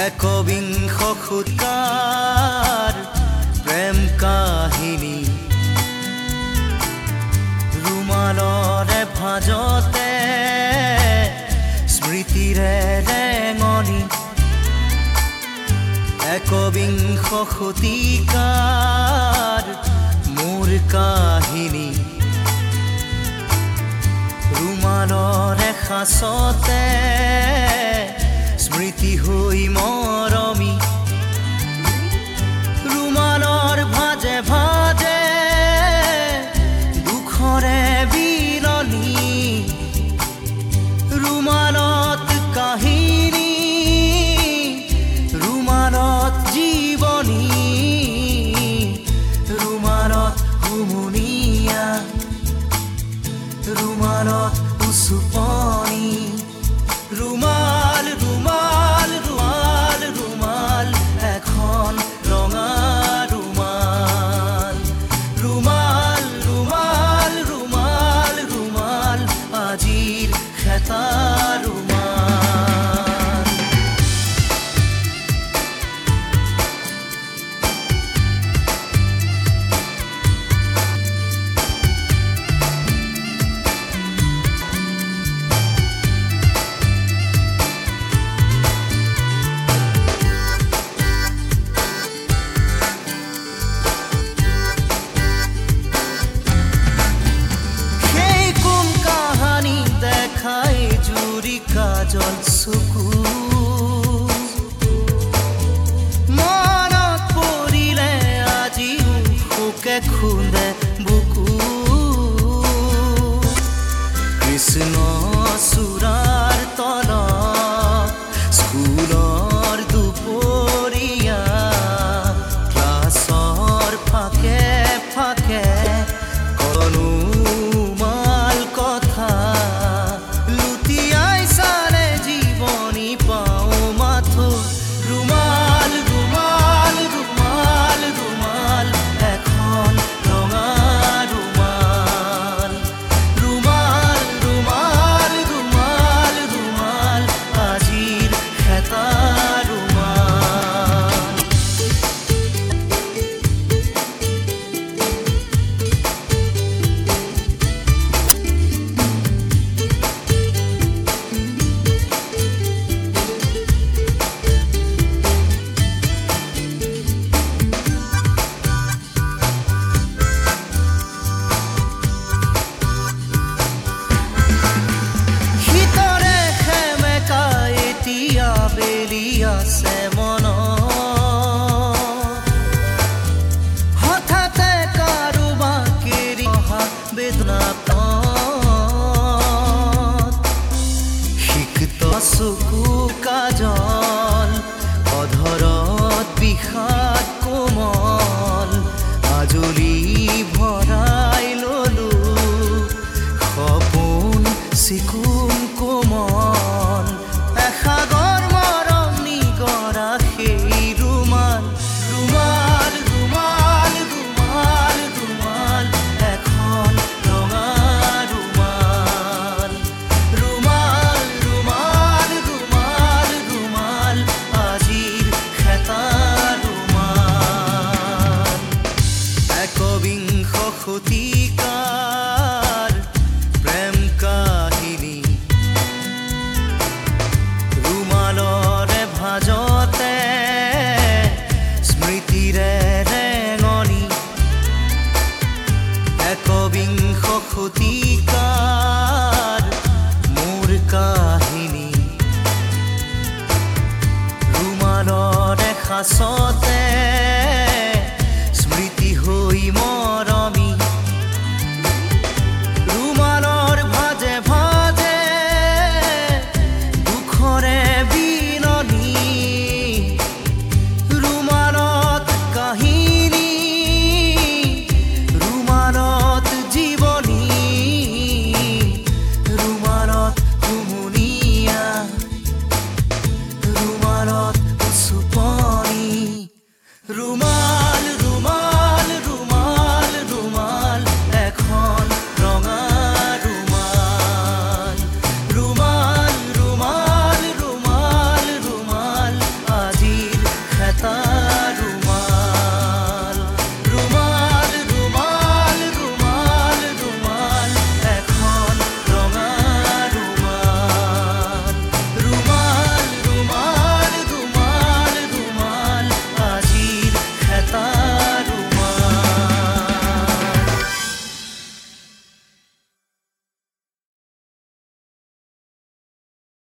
একবিংশ শতিকাৰ প্ৰেম কাহিনী ৰুমালৰে ভাজতে স্মৃতিৰে ৰেঙনি একবিংশ শতিকাৰ মোৰ কাহিনী ৰুমালৰে সাঁচতে স্মৃতি হৈ মৰমি ৰুমালৰ ভাজে ভাজে দুখৰে বিলনি ৰুমালত কাহিনী ৰুমালত জীৱনী ৰুমালত হুমুনিয়া ৰুমালত উচুপনি ৰুমাল ৰুমাল ৰুমাল ৰুমাল এখন ৰঙা ৰুমাল ৰুমাল ৰুমাল ৰুমাল ৰুমাল আজিৰ খেতা ৰুমাল কাজল চকু মনত পৰিলে আজিও শোকে খুন্দে বুকু কৃষ্ণ চূড়াৰ তলত স্কুলৰ দুপৰীয়া ক্লাছৰ ফাকে ফাকে কনুমাল কথা ৰুমাল ৰুমাল ৰুমাল ৰুমাল এখন ৰঙা ৰুমাল ৰুমাল ৰুমাল ৰুমাল ৰুমাল আজিৰ খেতা ৰুমাল আছে মনত হঠাতে কাৰোবাক এৰি অহা বেদনাত সিক্ত চকু কাজল অধৰত বিষাদ কোমল আজলি ভৰাই ললো সপোন চিকুণ কোমল এসাগৰ ৰুমাল ৰুমাল ৰুমাল ৰুমাল ৰুমাল এখন ৰঙা ৰুমাল ৰুমাল ৰুমাল ৰুমাল ৰুমাল আজিৰ খেতা ৰুমাল একবিংশ শতিকাৰ প্ৰেম কাহিনী ৰুমালৰে ভাজতে স্মৃতিৰে ৰেঙনি একবিংশ শতিকাৰ মোৰ কাহিনী ৰুমালৰে সাঁচতে